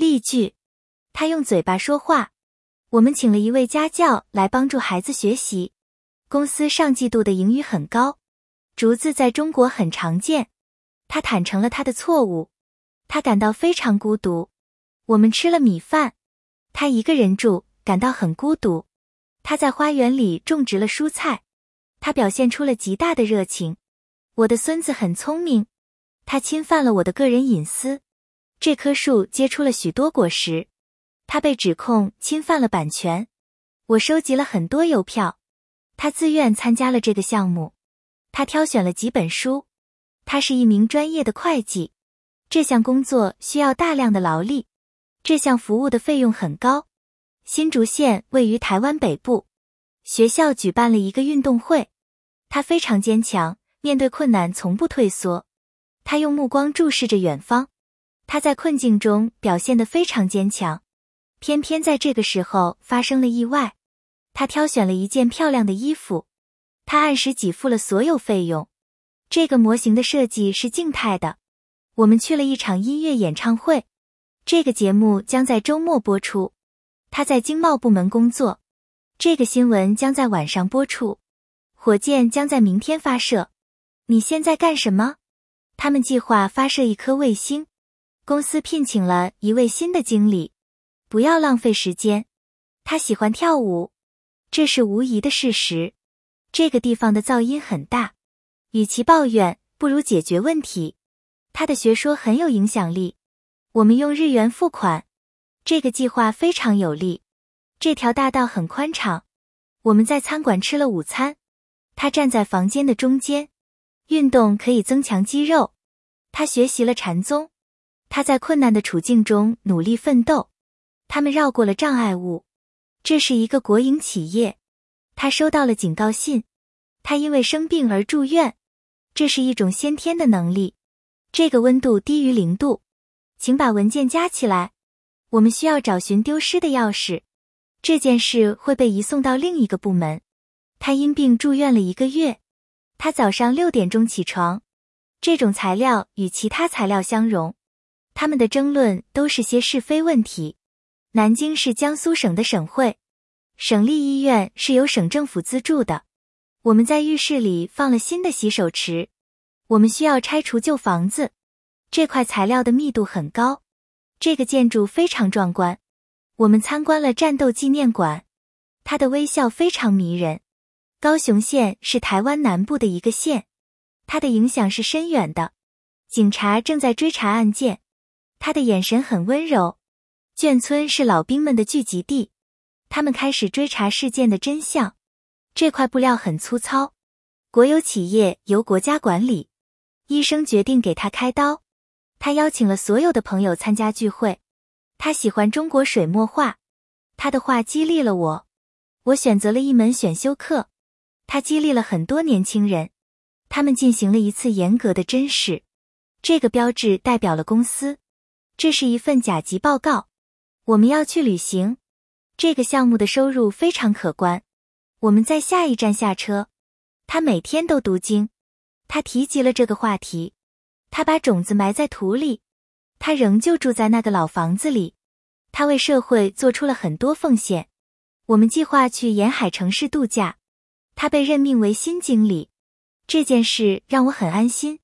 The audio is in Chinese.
例句：他用嘴巴说话。我们请了一位家教来帮助孩子学习。公司上季度的盈余很高。竹子在中国很常见。他坦诚了他的错误。他感到非常孤独。我们吃了米饭。他一个人住，感到很孤独。他在花园里种植了蔬菜。他表现出了极大的热情。我的孙子很聪明。他侵犯了我的个人隐私。这棵树结出了许多果实。他被指控侵犯了版权。我收集了很多邮票。他自愿参加了这个项目。他挑选了几本书。他是一名专业的会计。这项工作需要大量的劳力。这项服务的费用很高。新竹县位于台湾北部。学校举办了一个运动会。他非常坚强，面对困难从不退缩。他用目光注视着远方。他在困境中表现得非常坚强。偏偏在这个时候发生了意外。他挑选了一件漂亮的衣服。他按时给付了所有费用。这个模型的设计是静态的。我们去了一场音乐演唱会。这个节目将在周末播出。他在经贸部门工作。这个新闻将在晚上播出。火箭将在明天发射。你现在干什么？他们计划发射一颗卫星。公司聘请了一位新的经理。不要浪费时间。他喜欢跳舞。这是无疑的事实。这个地方的噪音很大。与其抱怨，不如解决问题。他的学说很有影响力。我们用日元付款。这个计划非常有利。这条大道很宽敞。我们在餐馆吃了午餐。他站在房间的中间。运动可以增强肌肉。他学习了禅宗。他在困难的处境中努力奋斗。他们绕过了障碍物。这是一个国营企业。他收到了警告信。他因为生病而住院。这是一种先天的能力。这个温度低于0度。请把文件夹起来。我们需要找寻丢失的钥匙。这件事会被移送到另一个部门。他因病住院了1个月。他早上6点钟起床。这种材料与其他材料相容。他们的争论都是些是非问题。南京是江苏省的省会。省立医院是由省政府资助的。我们在浴室里放了新的洗手池。我们需要拆除旧房子。这块材料的密度很高。这个建筑非常壮观。我们参观了战斗纪念馆。它的微笑非常迷人。高雄县是台湾南部的一个县。它的影响是深远的。警察正在追查案件。他的眼神很温柔。眷村是老兵们的聚集地。他们开始追查事件的真相。这块布料很粗糙。国有企业由国家管理。医生决定给他开刀。他邀请了所有的朋友参加聚会。他喜欢中国水墨画。他的画激励了我。我选择了一门选修课。他激励了很多年轻人。他们进行了一次严格的甄试。这个标志代表了公司。这是一份甲级报告。我们要去旅行。这个项目的收入非常可观。我们在下一站下车。他每天都读经。他提及了这个话题。他把种子埋在土里。他仍旧住在那个老房子里。他为社会做出了很多奉献。我们计划去沿海城市度假。他被任命为新经理。这件事让我很安心。